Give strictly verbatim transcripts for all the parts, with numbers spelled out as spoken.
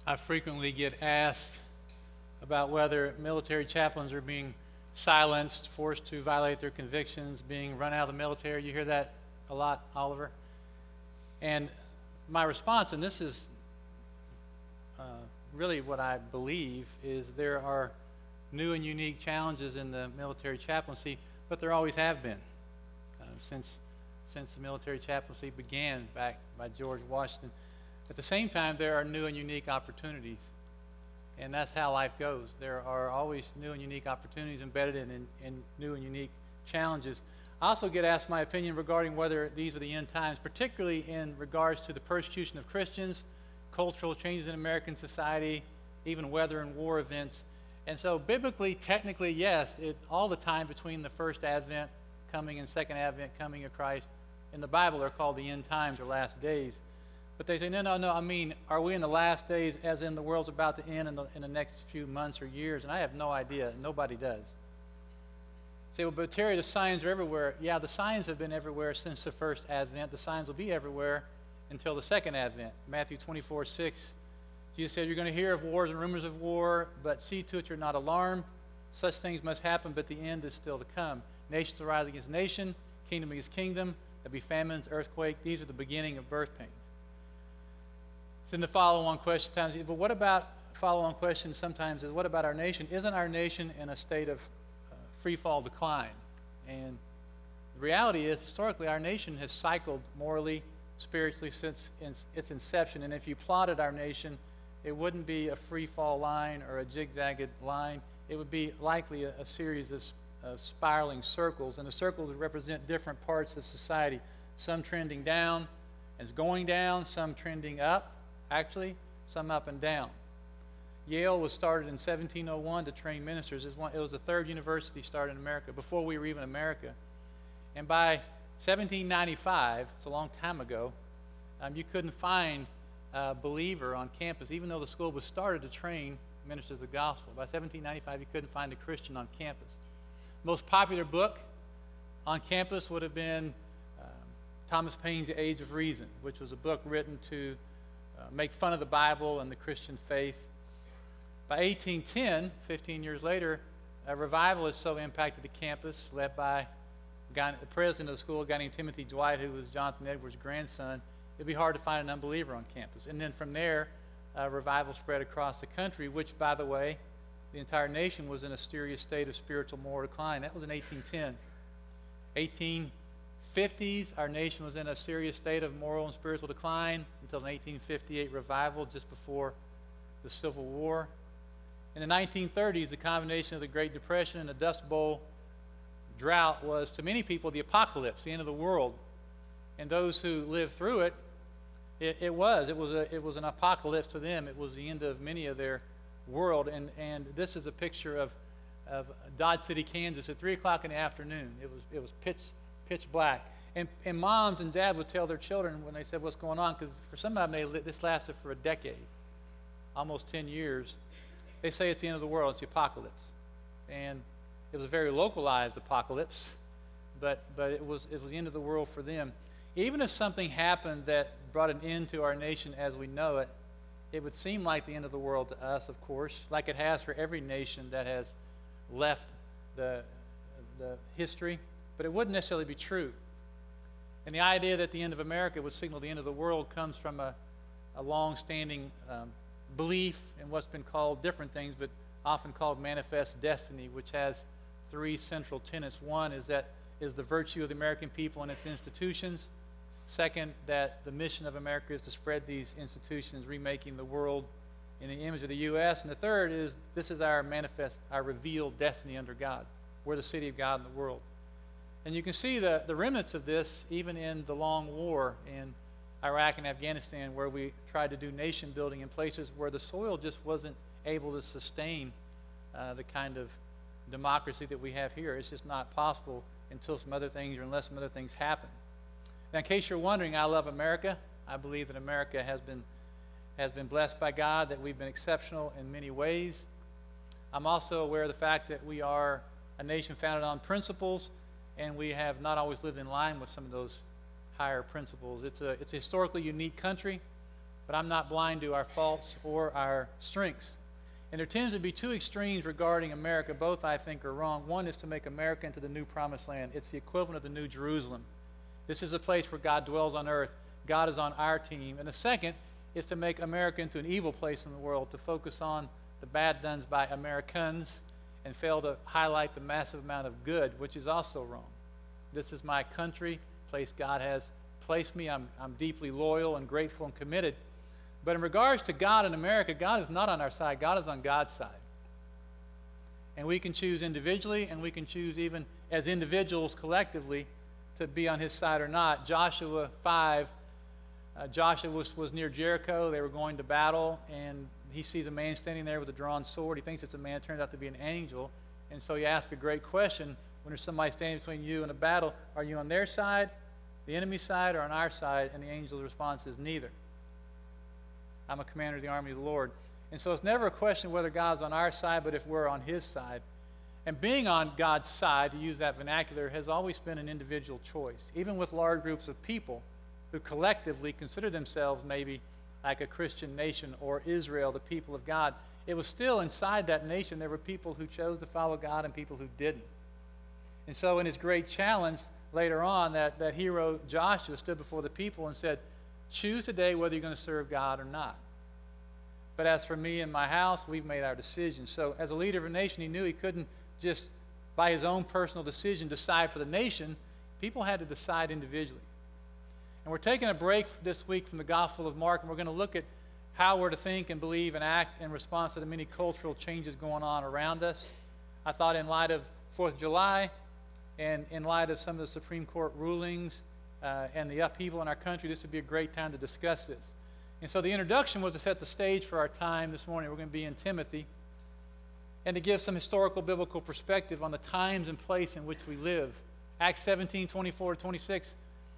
I frequently get asked about whether military chaplains are being silenced, forced to violate their convictions, being run out of the military. You hear that a lot, Oliver? And my response, and this is uh, really what I believe, is there are new and unique challenges in the military chaplaincy, but there always have been uh, since since the military chaplaincy began back by George Washington. At the same time, there are new and unique opportunities, and that's how life goes. There are always new and unique opportunities embedded in, in, in new and unique challenges. I also get asked my opinion regarding whether these are the end times, particularly in regards to the persecution of Christians, cultural changes in American society, even weather and war events. And so biblically, technically, yes, it, all the time between the first advent coming and second advent coming of Christ in the Bible are called the end times or last days. But they say, no, no, no, I mean, are we in the last days as in the world's about to end in the, in the next few months or years? And I have no idea. Nobody does. Say, well, but Terry, the signs are everywhere. Yeah, the signs have been everywhere since the first advent. The signs will be everywhere until the second advent. Matthew twenty-four six, Jesus said, you're going to hear of wars and rumors of war, but see to it you're not alarmed. Such things must happen, but the end is still to come. Nations will rise against nation, kingdom against kingdom. There'll be famines, earthquake. These are the beginning of birth pains. Then the follow-on question times, but what about, follow-on question sometimes is, what about our nation? Isn't our nation in a state of uh, free-fall decline? And the reality is, historically, our nation has cycled morally, spiritually since its inception. And if you plotted our nation, it wouldn't be a free-fall line or a zigzagged line. It would be likely a, a series of, of spiraling circles. And the circles would represent different parts of society, some trending down and going down, some trending up. Actually, some up and down. Yale was started in seventeen oh one to train ministers. It was the third university started in America, before we were even America. And by seventeen ninety-five, it's a long time ago, um, you couldn't find a believer on campus, even though the school was started to train ministers of the gospel. By seventeen ninety-five, you couldn't find a Christian on campus. Most popular book on campus would have been um, Thomas Paine's The Age of Reason, which was a book written to Uh, make fun of the Bible and the Christian faith. By eighteen ten, fifteen years later, a revival has so impacted the campus, led by a guy, the president of the school, a guy named Timothy Dwight, who was Jonathan Edwards' grandson. It'd be hard to find an unbeliever on campus. And then from there, uh, revival spread across the country, which, by the way, the entire nation was in a serious state of spiritual moral decline. That was in eighteen ten. eighteen fifties, our nation was in a serious state of moral and spiritual decline until an eighteen fifty-eight revival just before the Civil War. In the nineteen thirties, the combination of the Great Depression and the Dust Bowl drought was, to many people, the apocalypse, the end of the world. And those who lived through it, it, it was. It was, a, it was an apocalypse to them. It was the end of many of their world. And, and this is a picture of, of Dodge City, Kansas at three o'clock in the afternoon. It was, it was pitch pitch black. And, and moms and dad would tell their children when they said, what's going on? Because for some of them, they, this lasted for a decade, almost ten years. They say it's the end of the world. It's the apocalypse. And it was a very localized apocalypse, but, but it, was, it was the end of the world for them. Even if something happened that brought an end to our nation as we know it, it would seem like the end of the world to us, of course, like it has for every nation that has left the, the history. But it wouldn't necessarily be true. And the idea that the end of America would signal the end of the world comes from a, a long-standing um, belief in what's been called different things, but often called manifest destiny, which has three central tenets. One is that is the virtue of the American people and its institutions. Second, that the mission of America is to spread these institutions, remaking the world in the image of the U S And the third is this is our manifest, our revealed destiny under God. We're the city of God in the world. And you can see the, the remnants of this even in the long war in Iraq and Afghanistan, where we tried to do nation building in places where the soil just wasn't able to sustain uh, the kind of democracy that we have here. It's just not possible until some other things or unless some other things happen. Now, in case you're wondering, I love America. I believe that America has been, has been blessed by God, that we've been exceptional in many ways. I'm also aware of the fact that we are a nation founded on principles, and we have not always lived in line with some of those higher principles. It's a, it's a historically unique country. but I'm not blind to our faults or our strengths. And there tends to be two extremes regarding America. Both, I think, are wrong. One is to make America into the new promised land. It's the equivalent of the New Jerusalem. This is a place where God dwells on earth. God is on our team. And the second is to make America into an evil place in the world, to focus on the bad done by Americans and fail to highlight the massive amount of good, which is also wrong. This is my country, place God has placed me. I'm, I'm deeply loyal and grateful and committed. But in regards to God and America, God is not on our side. God is on God's side. And we can choose individually, and we can choose even as individuals collectively to be on his side or not. Joshua five, uh, Joshua was, was near Jericho. They were going to battle, and he sees a man standing there with a drawn sword. He thinks it's a man. It turns out to be an angel. And so he asks a great question. When there's somebody standing between you and a battle, are you on their side, the enemy's side, or on our side? And the angel's response is neither. I'm a commander of the army of the Lord. And so it's never a question whether God's on our side, but if we're on his side. And being on God's side, to use that vernacular, has always been an individual choice. Even with large groups of people who collectively consider themselves maybe like a Christian nation or Israel, the people of God, it was still inside that nation there were people who chose to follow God and people who didn't. And so in his great challenge later on, that, that hero Joshua stood before the people and said, choose today whether you're going to serve God or not. But as for me and my house, we've made our decision. So as a leader of a nation, he knew he couldn't just, by his own personal decision, decide for the nation. People had to decide individually. And we're taking a break this week from the Gospel of Mark, and we're going to look at how we're to think and believe and act in response to the many cultural changes going on around us. I thought in light of fourth of July and in light of some of the Supreme Court rulings uh, and the upheaval in our country, this would be a great time to discuss this. And so the introduction was to set the stage for our time this morning. We're going to be in Timothy, and to give some historical biblical perspective on the times and place in which we live. Acts seventeen, twenty-four to twenty-six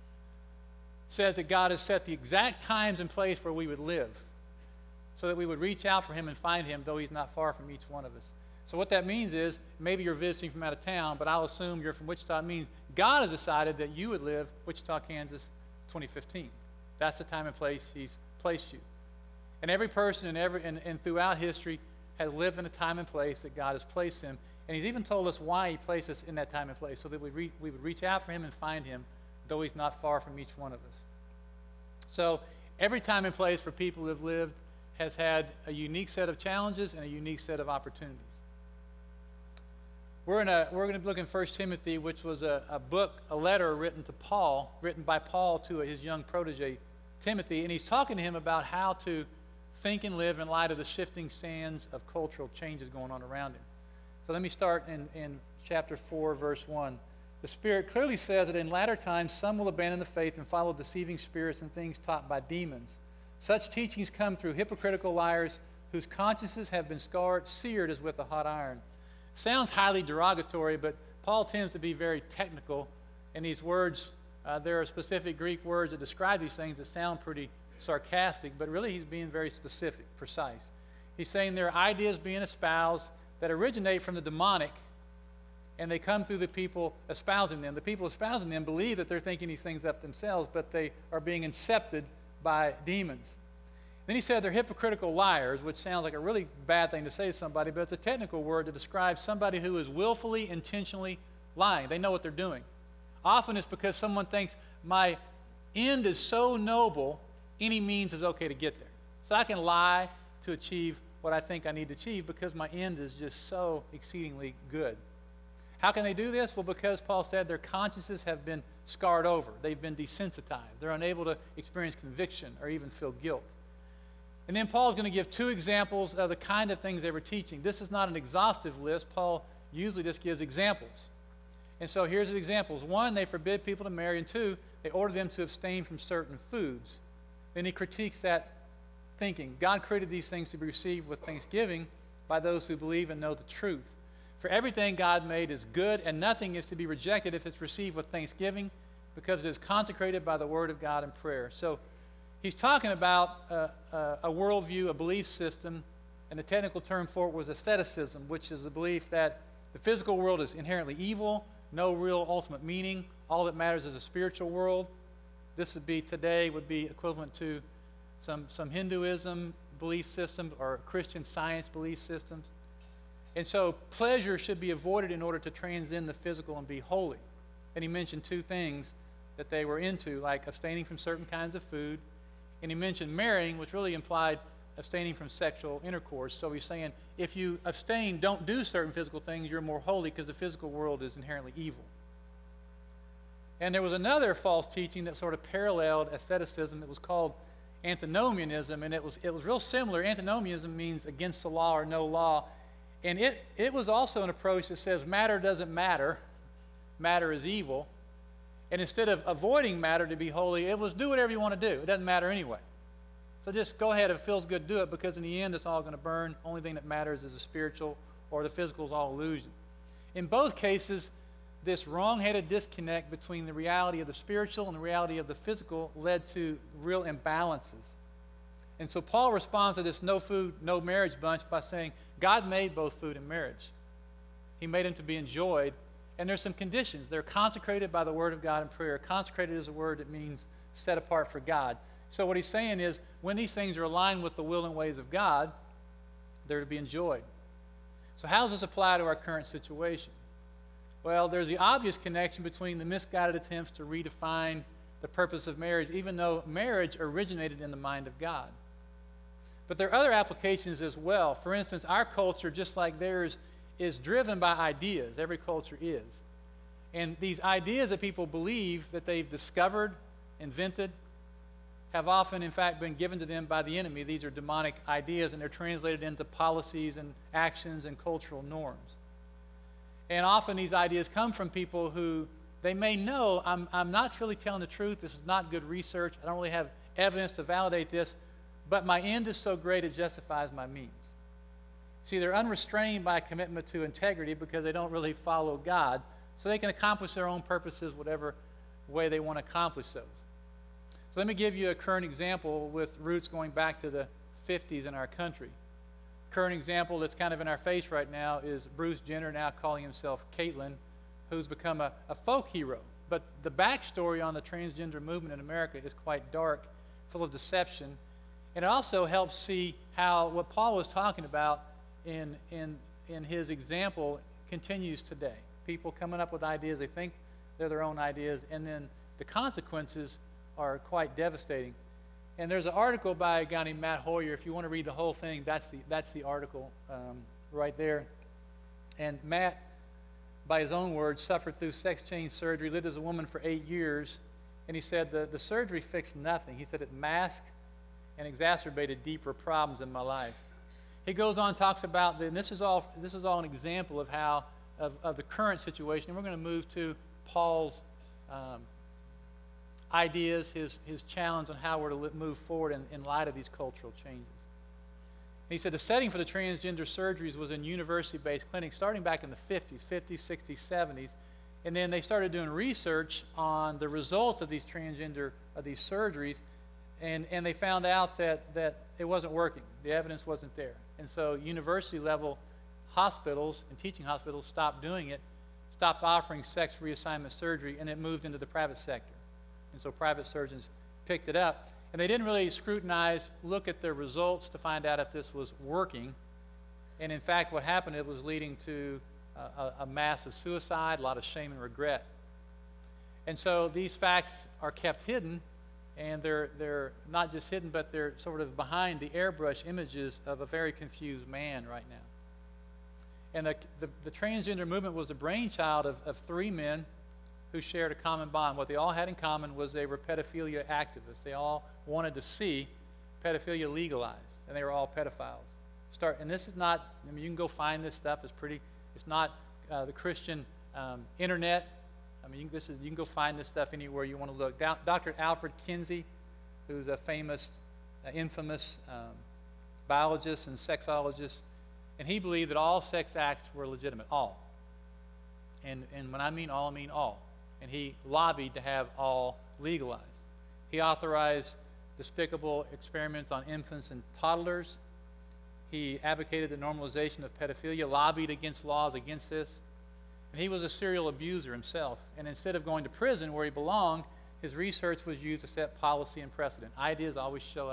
says that God has set the exact times and place where we would live so that we would reach out for him and find him, though he's not far from each one of us. So what that means is, maybe you're visiting from out of town, but I'll assume you're from Wichita. It means God has decided that you would live Wichita, Kansas, twenty fifteen. That's the time and place he's placed you. And every person and, every, and, and throughout history has lived in a time and place that God has placed him. And he's even told us why he placed us in that time and place, so that we, re, we would reach out for him and find him, though he's not far from each one of us. So every time and place for people who have lived has had a unique set of challenges and a unique set of opportunities. We're, in a, we're going to look in First Timothy, which was a, a book, a letter written to Paul, written by Paul to his young protege, Timothy, and he's talking to him about how to think and live in light of the shifting sands of cultural changes going on around him. So let me start in, in chapter four, verse one. The Spirit clearly says that in latter times some will abandon the faith and follow deceiving spirits and things taught by demons. Such teachings come through hypocritical liars whose consciences have been scarred, seared as with a hot iron. Sounds highly derogatory, but Paul tends to be very technical in these words. Uh, there are specific Greek words that describe these things that sound pretty sarcastic, but really he's being very specific, precise. He's saying there are ideas being espoused that originate from the demonic, and they come through the people espousing them. The people espousing them believe that they're thinking these things up themselves, but they are being incepted by demons. Then he said they're hypocritical liars, which sounds like a really bad thing to say to somebody, but it's a technical word to describe somebody who is willfully, intentionally lying. They know what they're doing. Often it's because someone thinks, my end is so noble, any means is okay to get there. So I can lie to achieve what I think I need to achieve because my end is just so exceedingly good. How can they do this? Well, because Paul said their consciences have been scarred over. They've been desensitized. They're unable to experience conviction or even feel guilt. And then Paul's going to give two examples of the kind of things they were teaching. This is not an exhaustive list. Paul usually just gives examples. And so here's the examples. One, they forbid people to marry. And two, they order them to abstain from certain foods. Then he critiques that thinking. God created these things to be received with thanksgiving by those who believe and know the truth. For everything God made is good, and nothing is to be rejected if it's received with thanksgiving, because it is consecrated by the word of God and prayer. So he's talking about uh, uh, a worldview, a belief system, and the technical term for it was aestheticism, which is the belief that the physical world is inherently evil, no real ultimate meaning. All that matters is a spiritual world. This would be, today, would be equivalent to some, some Hinduism belief systems, or Christian Science belief systems. And so pleasure should be avoided in order to transcend the physical and be holy. And he mentioned two things that they were into, like abstaining from certain kinds of food. And he mentioned marrying, which really implied abstaining from sexual intercourse. So he's saying, if you abstain, don't do certain physical things, you're more holy, because the physical world is inherently evil. And there was another false teaching that sort of paralleled asceticism that was called antinomianism, and it was it was real similar. Antinomianism means against the law or no law. And it, it was also an approach that says matter doesn't matter, matter is evil. And instead of avoiding matter to be holy, it was do whatever you want to do. It doesn't matter anyway. So just go ahead, if it feels good, do it, because in the end it's all going to burn. Only thing that matters is the spiritual, or the physical is all illusion. In both cases, this wrong-headed disconnect between the reality of the spiritual and the reality of the physical led to real imbalances. And so Paul responds to this no food, no marriage bunch by saying, God made both food and marriage. He made them to be enjoyed. And there's some conditions. They're consecrated by the word of God and prayer. Consecrated is a word that means set apart for God. So what he's saying is, when these things are aligned with the will and ways of God, they're to be enjoyed. So how does this apply to our current situation? Well, there's the obvious connection between the misguided attempts to redefine the purpose of marriage, even though marriage originated in the mind of God. But there are other applications as well. For instance, our culture, just like theirs, is driven by ideas. Every culture is. And these ideas that people believe that they've discovered, invented, have often, in fact, been given to them by the enemy. These are demonic ideas, and they're translated into policies and actions and cultural norms. And often these ideas come from people who they may know, I'm, I'm not really telling the truth, this is not good research, I don't really have evidence to validate this, but my end is so great it justifies my means. See, they're unrestrained by a commitment to integrity because they don't really follow God, so they can accomplish their own purposes whatever way they want to accomplish those. So let me give you a current example with roots going back to the fifties in our country. Current example that's kind of in our face right now is Bruce Jenner, now calling himself Caitlyn, who's become a, a folk hero. But the backstory on the transgender movement in America is quite dark, full of deception. And it also helps see how what Paul was talking about in, in, in his example continues today. People coming up with ideas, they think they're their own ideas, and then the consequences are quite devastating. And there's an article by a guy named Matt Hoyer. If you want to read the whole thing, that's the, that's the article um, right there. And Matt, by his own words, suffered through sex change surgery, lived as a woman for eight years, and he said the, the surgery fixed nothing. He said it masked and exacerbated deeper problems in my life. He goes on and talks about, the, and this is all this is all an example of how, of, of the current situation. And we're going to move to Paul's um, ideas, his, his challenge on how we're to li- move forward in, in light of these cultural changes. And he said the setting for the transgender surgeries was in university-based clinics starting back in the fifties, fifties, sixties, seventies. And then they started doing research on the results of these transgender, of these surgeries, and, and they found out that, that it wasn't working. The evidence wasn't there. And so university-level hospitals and teaching hospitals stopped doing it, stopped offering sex reassignment surgery, and it moved into the private sector. And so private surgeons picked it up. And they didn't really scrutinize, look at the results to find out if this was working. And in fact, what happened, it was leading to a, a massive suicide, a lot of shame and regret. And so these facts are kept hidden, and they're, they're not just hidden, but they're sort of behind the airbrush images of a very confused man right now. And the, the, the transgender movement was the brainchild of, of three men who shared a common bond. What they all had in common was they were pedophilia activists. They all wanted to see pedophilia legalized, and they were all pedophiles. Start, and this is not, I mean, you can go find this stuff. It's pretty, it's not uh, the Christian um, internet. I mean, you, this is, you can go find this stuff anywhere you want to look. Do, Doctor Alfred Kinsey, who's a famous, uh, infamous um, biologist and sexologist, and he believed that all sex acts were legitimate, all. And, and when I mean all, I mean all. And he lobbied to have all legalized. He authorized despicable experiments on infants and toddlers. He advocated the normalization of pedophilia, lobbied against laws against this. And he was a serial abuser himself. And instead of going to prison where he belonged, his research was used to set policy and precedent. Ideas always show up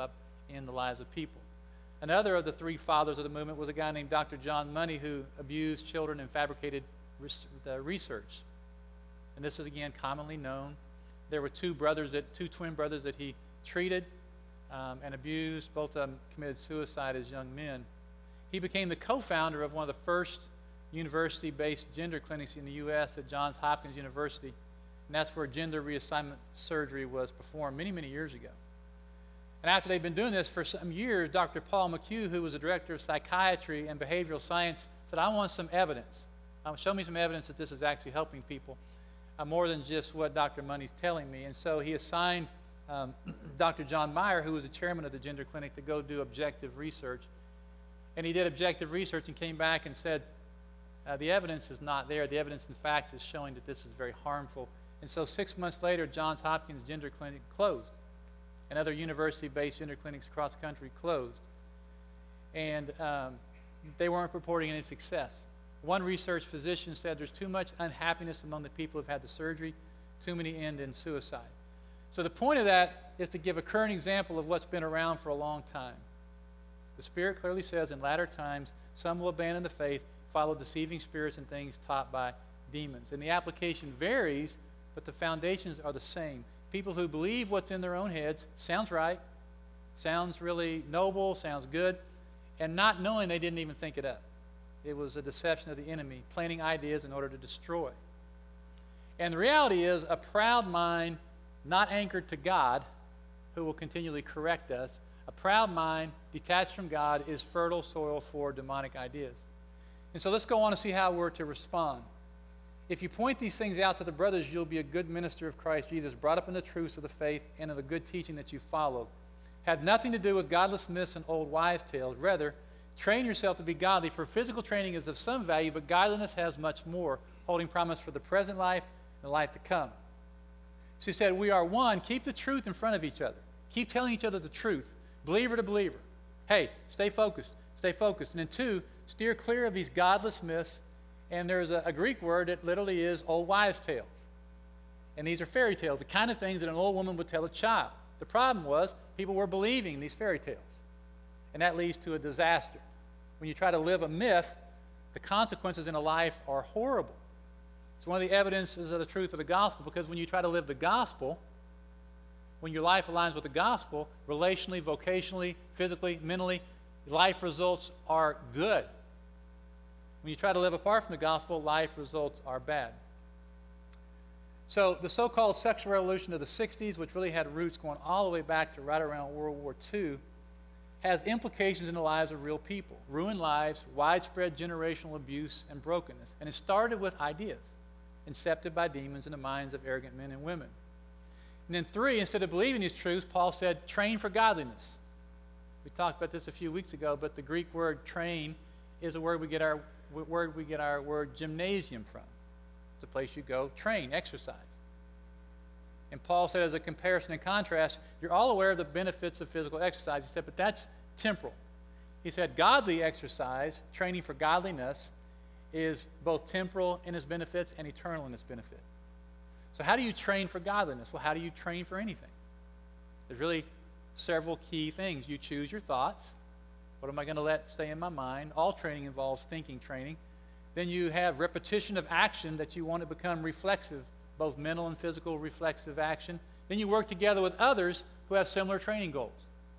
in the lives of people. Another of the three fathers of the movement was a guy named Doctor John Money, who abused children and fabricated research. And this is, again, commonly known. There were two brothers, that, two twin brothers that he treated um, and abused. Both of them committed suicide as young men. He became the co-founder of one of the first university-based gender clinics in the U S at Johns Hopkins University. And that's where gender reassignment surgery was performed many, many years ago. And after they'd been doing this for some years, Doctor Paul McHugh, who was the director of psychiatry and behavioral science, said, I want some evidence. Um, show me some evidence that this is actually helping people, uh, more than just what Doctor Money's telling me. And so he assigned um, Doctor John Meyer, who was the chairman of the gender clinic, to go do objective research. And he did objective research and came back and said, uh, the evidence is not there. The evidence, in fact, is showing that this is very harmful. And so six months later, Johns Hopkins Gender Clinic closed. And other university-based gender clinics across the country closed. And um, they weren't reporting any success. One research physician said there's too much unhappiness among the people who've had the surgery, too many end in suicide. So the point of that is to give a current example of what's been around for a long time. The Spirit clearly says in latter times, some will abandon the faith, follow deceiving spirits and things taught by demons. And the application varies, but the foundations are the same. People who believe what's in their own heads, sounds right, sounds really noble, sounds good, and not knowing they didn't even think it up. It was a deception of the enemy, planting ideas in order to destroy. And the reality is, a proud mind, not anchored to God, who will continually correct us, a proud mind detached from God is fertile soil for demonic ideas. And so let's go on and see how we're to respond. If you point these things out to the brothers, you'll be a good minister of Christ Jesus, brought up in the truths of the faith and of the good teaching that you followed. Had nothing to do with godless myths and old wives' tales. Rather, train yourself to be godly, for physical training is of some value, but godliness has much more, holding promise for the present life and the life to come. She said, we are one. Keep the truth in front of each other. Keep telling each other the truth, believer to believer. Hey, stay focused, stay focused. And then two, steer clear of these godless myths. And there's a, a Greek word that literally is old wives' tales. And these are fairy tales, the kind of things that an old woman would tell a child. The problem was people were believing these fairy tales. And that leads to a disaster. When you try to live a myth, the consequences in a life are horrible. It's one of the evidences of the truth of the gospel, because when you try to live the gospel, when your life aligns with the gospel, relationally, vocationally, physically, mentally, life results are good. When you try to live apart from the gospel, life results are bad. So the so-called sexual revolution of the sixties, which really had roots going all the way back to right around World War Two, has implications in the lives of real people. Ruined lives, widespread generational abuse, and brokenness. And it started with ideas, incepted by demons in the minds of arrogant men and women. And then three, instead of believing these truths, Paul said, train for godliness. We talked about this a few weeks ago, but the Greek word train is a word we get our word we get our word gymnasium from. It's a place you go train, exercise. And Paul said, as a comparison and contrast, you're all aware of the benefits of physical exercise. He said, but that's temporal. He said, godly exercise, training for godliness, is both temporal in its benefits and eternal in its benefit. So how do you train for godliness? Well, how do you train for anything? There's really several key things. You choose your thoughts. What am I going to let stay in my mind? All training involves thinking training. Then you have repetition of action that you want to become reflexive, both mental and physical reflexive action. Then you work together with others who have similar training goals.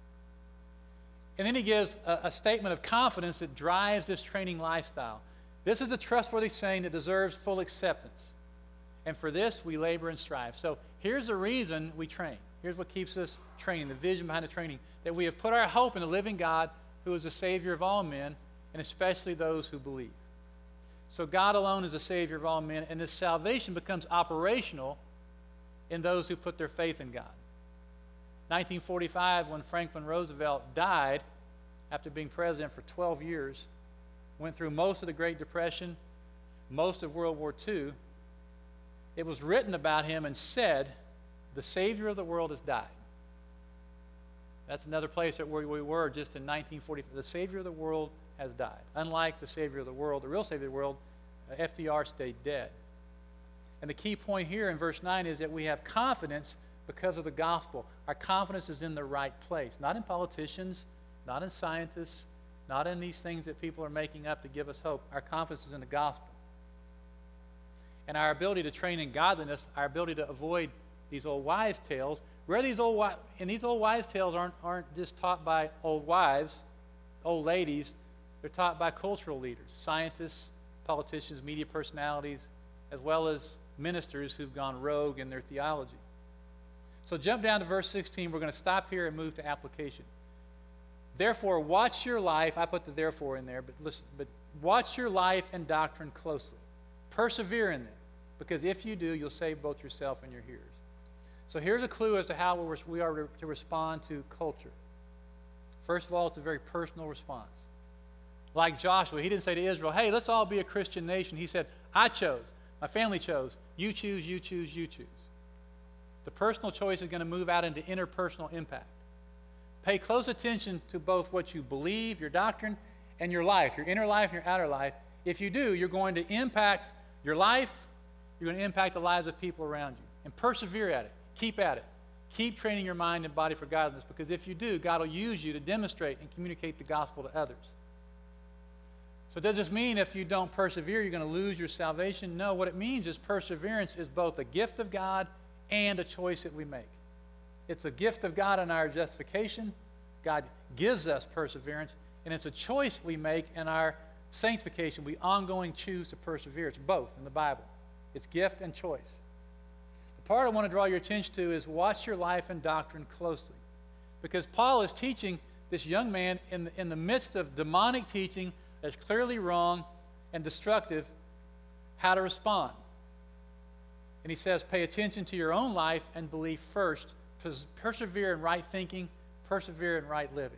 And then he gives a, a statement of confidence that drives this training lifestyle. This is a trustworthy saying that deserves full acceptance. And for this, we labor and strive. So here's the reason we train. Here's what keeps us training, the vision behind the training, that we have put our hope in the living God, who is the Savior of all men, and especially those who believe. So God alone is the Savior of all men, and this salvation becomes operational in those who put their faith in God. nineteen forty-five, when Franklin Roosevelt died after being president for twelve years, went through most of the Great Depression, most of World War Two, it was written about him and said, the Savior of the world has died. That's another place where we were just in nineteen forty-five. The Savior of the world has died. Unlike the Savior of the world, the real Savior of the world, uh, F D R stayed dead. And the key point here in verse nine is that we have confidence because of the gospel. Our confidence is in the right place, not in politicians, not in scientists, not in these things that people are making up to give us hope. Our confidence is in the gospel. And our ability to train in godliness, our ability to avoid these old wives' tales, where these old wi- and these old wives' tales aren't, aren't just taught by old wives, old ladies, they're taught by cultural leaders, scientists, politicians, media personalities, as well as ministers who've gone rogue in their theology. So jump down to verse sixteen. We're going to stop here and move to application. Therefore, watch your life. I put the therefore in there, but listen, but watch your life and doctrine closely. Persevere in them, because if you do, you'll save both yourself and your hearers. So here's a clue as to how we are to respond to culture. First of all, it's a very personal response. Like Joshua, he didn't say to Israel, hey, let's all be a Christian nation. He said, I chose. My family chose. You choose, you choose, you choose. The personal choice is going to move out into interpersonal impact. Pay close attention to both what you believe, your doctrine, and your life, your inner life and your outer life. If you do, you're going to impact your life, you're going to impact the lives of people around you. And persevere at it. Keep at it. Keep training your mind and body for godliness, because if you do, God will use you to demonstrate and communicate the gospel to others. So does this mean if you don't persevere, you're going to lose your salvation? No, what it means is perseverance is both a gift of God and a choice that we make. It's a gift of God in our justification. God gives us perseverance, and it's a choice we make in our sanctification. We ongoing choose to persevere. It's both in the Bible. It's gift and choice. The part I want to draw your attention to is watch your life and doctrine closely, because Paul is teaching this young man in the, in the midst of demonic teaching that's clearly wrong and destructive, how to respond. And he says, pay attention to your own life and believe first. Pers- persevere in right thinking, persevere in right living.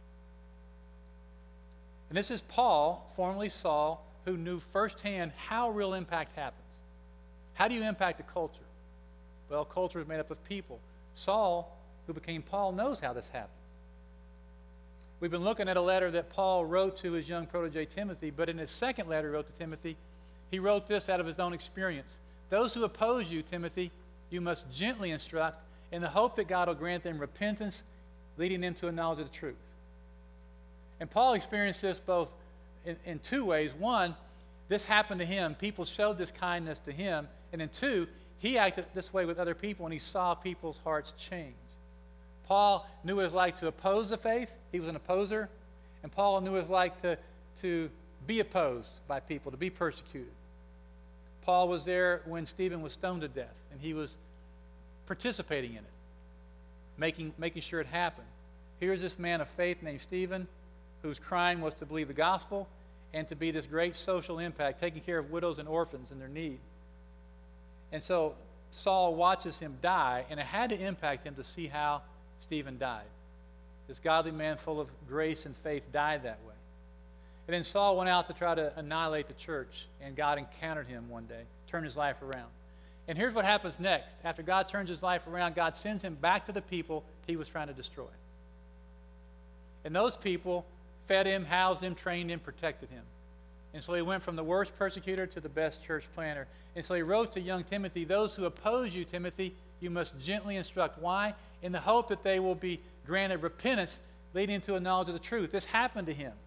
And this is Paul, formerly Saul, who knew firsthand how real impact happens. How do you impact a culture? Well, culture is made up of people. Saul, who became Paul, knows how this happens. We've been looking at a letter that Paul wrote to his young protege Timothy, but in his second letter he wrote to Timothy, he wrote this out of his own experience. Those who oppose you, Timothy, you must gently instruct in the hope that God will grant them repentance, leading them to a knowledge of the truth. And Paul experienced this both in, in two ways. One, this happened to him. People showed this kindness to him. And then two, he acted this way with other people, and he saw people's hearts change. Paul knew what it was like to oppose the faith. He was an opposer. And Paul knew what it was like to, to be opposed by people, to be persecuted. Paul was there when Stephen was stoned to death, and he was participating in it, making, making sure it happened. Here's this man of faith named Stephen, whose crime was to believe the gospel and to be this great social impact, taking care of widows and orphans in their need. And so Saul watches him die, and it had to impact him to see how Stephen died. This godly man full of grace and faith died that way. And then Saul went out to try to annihilate the church, and God encountered him one day, turned his life around. And here's what happens next. After God turns his life around, God sends him back to the people he was trying to destroy. And those people fed him, housed him, trained him, protected him. And so he went from the worst persecutor to the best church planter. And so he wrote to young Timothy, those who oppose you, Timothy, you must gently instruct. Why? In the hope that they will be granted repentance, leading to a knowledge of the truth. This happened to him.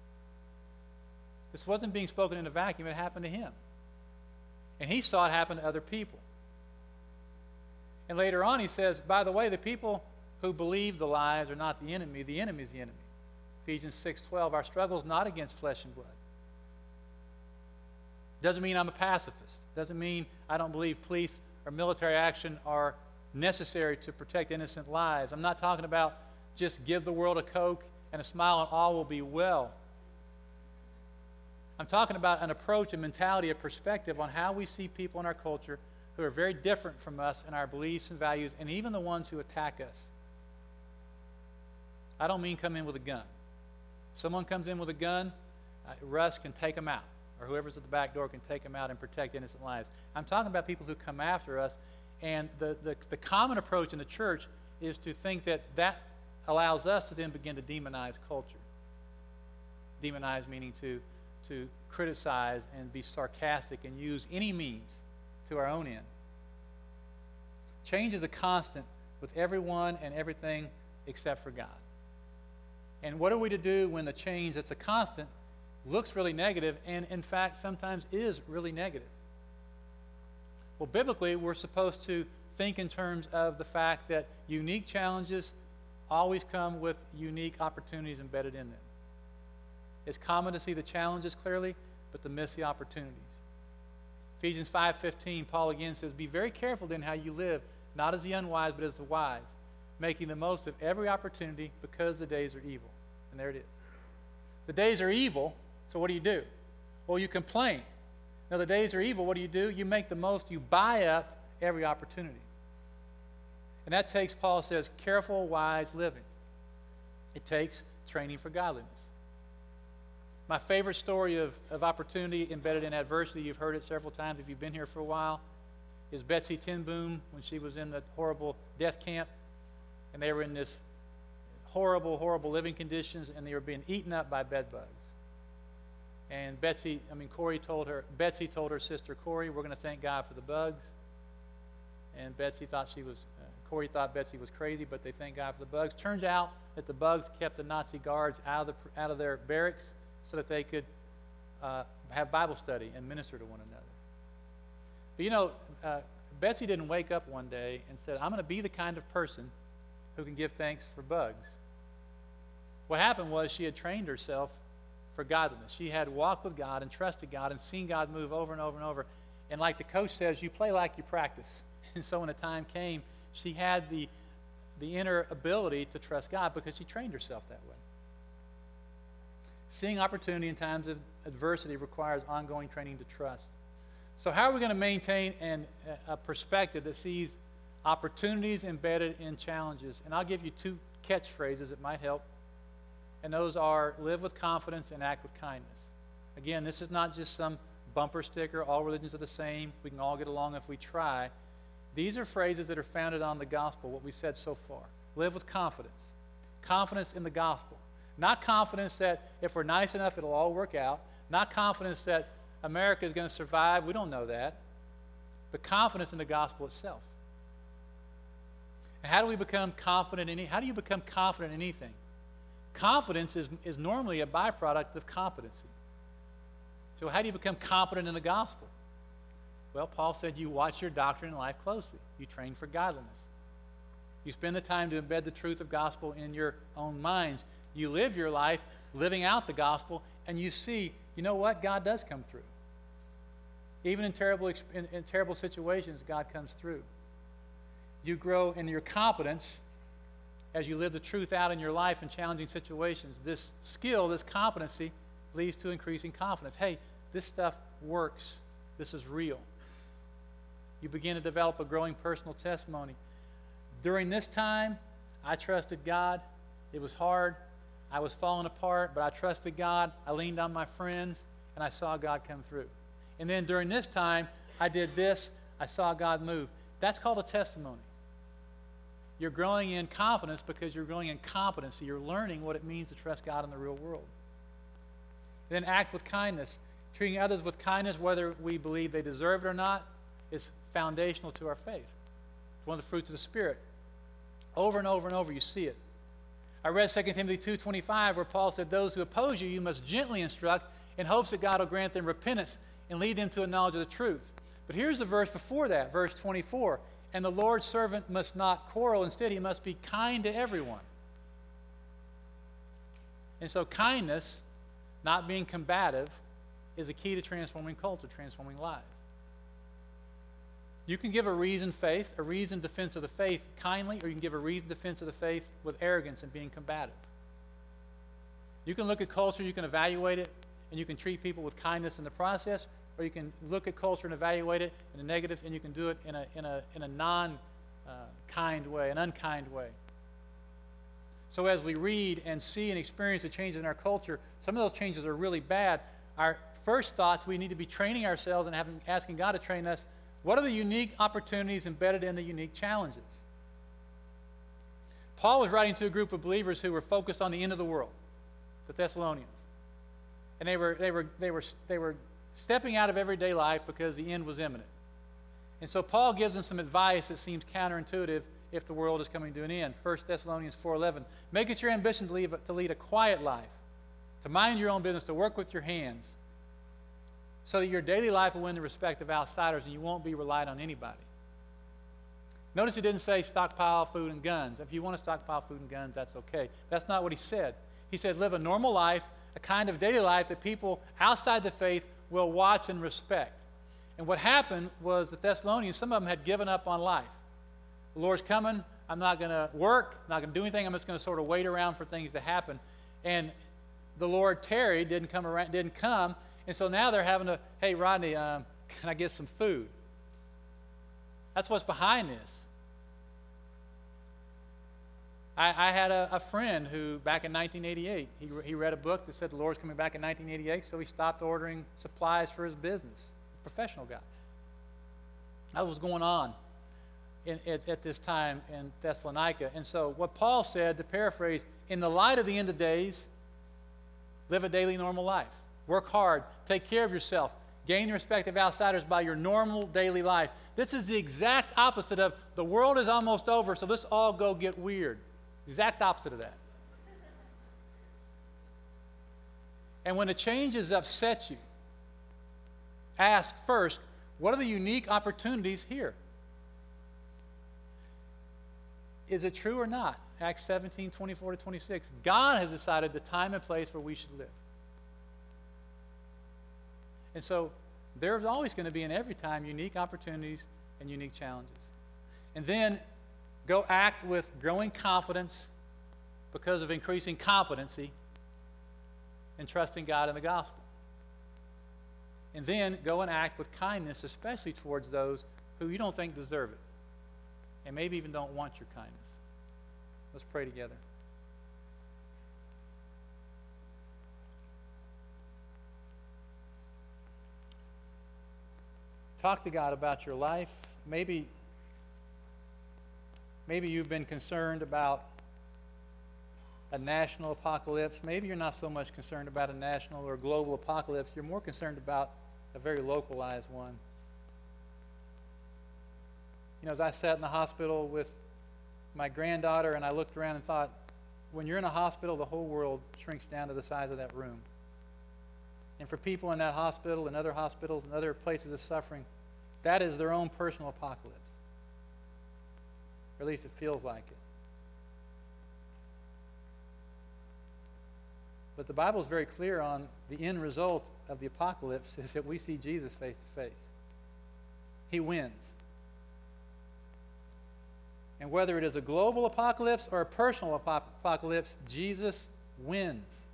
This wasn't being spoken in a vacuum. It happened to him. And he saw it happen to other people. And later on he says, by the way, the people who believe the lies are not the enemy. The enemy is the enemy. Ephesians six twelve, our struggle is not against flesh and blood. Doesn't mean I'm a pacifist. Doesn't mean I don't believe police or military action are necessary to protect innocent lives. I'm not talking about just give the world a Coke and a smile and all will be well. I'm talking about an approach, a mentality, a perspective on how we see people in our culture who are very different from us in our beliefs and values, and even the ones who attack us. I don't mean come in with a gun. Someone comes in with a gun, uh, Russ can take them out, or whoever's at the back door can take them out and protect innocent lives. I'm talking about people who come after us, and the, the, the common approach in the church is to think that that allows us to then begin to demonize culture. Demonize meaning to, to criticize and be sarcastic and use any means to our own end. Change is a constant with everyone and everything except for God. And what are we to do when the change that's a constant looks really negative and, in fact, sometimes is really negative? Well, biblically, we're supposed to think in terms of the fact that unique challenges always come with unique opportunities embedded in them. It's common to see the challenges clearly, but to miss the opportunities. Ephesians five fifteen, Paul again says, "Be very careful then how you live, not as the unwise, but as the wise, making the most of every opportunity because the days are evil." And there it is. The days are evil, so what do you do? Well, you complain. Now, the days are evil, what do you do? You make the most, you buy up every opportunity. And that takes, Paul says, careful, wise living. It takes training for godliness. My favorite story of, of opportunity embedded in adversity, you've heard it several times if you've been here for a while, is Betsy ten Boom when she was in the horrible death camp, and they were in this horrible, horrible living conditions, and they were being eaten up by bed bugs. And Betsy, I mean, Corey told her, Betsy told her sister, Corey, we're going to thank God for the bugs. And Betsy thought she was, uh, Corey thought Betsy was crazy, but they thanked God for the bugs. Turns out that the bugs kept the Nazi guards out of, the, out of their barracks so that they could uh, have Bible study and minister to one another. But you know, uh, Betsy didn't wake up one day and said, I'm going to be the kind of person who can give thanks for bugs. What happened was she had trained herself for godliness. She had walked with God and trusted God and seen God move over and over and over. And like the coach says, you play like you practice. And so when the time came, she had the, the inner ability to trust God because she trained herself that way. Seeing opportunity in times of adversity requires ongoing training to trust. So how are we going to maintain an, a perspective that sees opportunities embedded in challenges? And I'll give you two catchphrases that might help. And those are live with confidence and act with kindness. Again, this is not just some bumper sticker, all religions are the same, we can all get along if we try. These are phrases that are founded on the gospel, what we said so far. Live with confidence. Confidence in the gospel. Not confidence that if we're nice enough, it'll all work out. Not confidence that America is going to survive. We don't know that. But confidence in the gospel itself. And how do we become confident in any, how do you become confident in anything? Confidence is, is normally a byproduct of competency. So how do you become competent in the gospel? Well, Paul said you watch your doctrine and life closely. You train for godliness. You spend the time to embed the truth of gospel in your own minds. You live your life living out the gospel, and you see, you know what? God does come through. Even in terrible, in, in terrible situations, God comes through. You grow in your competence as you live the truth out in your life in challenging situations. This skill, this competency, leads to increasing confidence. Hey, this stuff works. This is real. You begin to develop a growing personal testimony. During this time, I trusted God. It was hard. I was falling apart, but I trusted God. I leaned on my friends, and I saw God come through. And then during this time, I did this. I saw God move. That's called a testimony. You're growing in confidence because you're growing in competency. You're learning what it means to trust God in the real world. And then act with kindness. Treating others with kindness, whether we believe they deserve it or not, is foundational to our faith. It's one of the fruits of the Spirit. Over and over and over, you see it. I read Second Timothy two twenty-five where Paul said, those who oppose you, you must gently instruct in hopes that God will grant them repentance and lead them to a knowledge of the truth. But here's the verse before that, verse twenty-four. And the Lord's servant must not quarrel. Instead, he must be kind to everyone. And so kindness, not being combative, is a key to transforming culture, transforming lives. You can give a reasoned faith, a reasoned defense of the faith kindly, or you can give a reasoned defense of the faith with arrogance and being combative. You can look at culture, you can evaluate it, and you can treat people with kindness in the process, or you can look at culture and evaluate it in a negative, and you can do it in a, in a, in a non-kind uh, way, an unkind way. So as we read and see and experience the changes in our culture, some of those changes are really bad. Our first thoughts, we need to be training ourselves and having, asking God to train us. What are the unique opportunities embedded in the unique challenges? Paul was writing to a group of believers who were focused on the end of the world, the Thessalonians. And they were, they were, they were, they were stepping out of everyday life because the end was imminent. And so Paul gives them some advice that seems counterintuitive if the world is coming to an end. First Thessalonians four eleven. Make it your ambition to lead, to lead a quiet life, to mind your own business, to work with your hands, so that your daily life will win the respect of outsiders and you won't be relied on anybody. Notice he didn't say stockpile food and guns. If you want to stockpile food and guns, that's okay. That's not what he said. He said live a normal life, a kind of daily life that people outside the faith will watch and respect. And what happened was the Thessalonians, some of them had given up on life. The Lord's coming. I'm not going to work. I'm not going to do anything. I'm just going to sort of wait around for things to happen. And the Lord tarried, didn't come around, didn't come. And so now they're having to, hey, Rodney, um, can I get some food? That's what's behind this. I, I had a, a friend who, back in nineteen eighty-eight, he, he read a book that said the Lord's coming back in nineteen eighty-eight, so he stopped ordering supplies for his business. Professional guy. That was going on in, at, at this time in Thessalonica. And so what Paul said, to paraphrase, in the light of the end of days, live a daily normal life. Work hard. Take care of yourself. Gain the respect of outsiders by your normal daily life. This is the exact opposite of the world is almost over, so let's all go get weird. Exact opposite of that. And when the changes upset you, ask first, what are the unique opportunities here? Is it true or not? Acts seventeen, twenty-four to twenty-six. God has decided the time and place where we should live. And so there's always going to be in every time unique opportunities and unique challenges. And then go act with growing confidence because of increasing competency in trusting God and the gospel. And then go and act with kindness, especially towards those who you don't think deserve it and maybe even don't want your kindness. Let's pray together. Talk to God about your life. Maybe, maybe you've been concerned about a national apocalypse. Maybe you're not so much concerned about a national or global apocalypse. You're more concerned about a very localized one. You know, as I sat in the hospital with my granddaughter and I looked around and thought, when you're in a hospital, the whole world shrinks down to the size of that room. And for people in that hospital and other hospitals and other places of suffering, that is their own personal apocalypse. Or at least it feels like it. But the Bible is very clear on the end result of the apocalypse is that we see Jesus face to face. He wins. And whether it is a global apocalypse or a personal apocalypse, Jesus wins.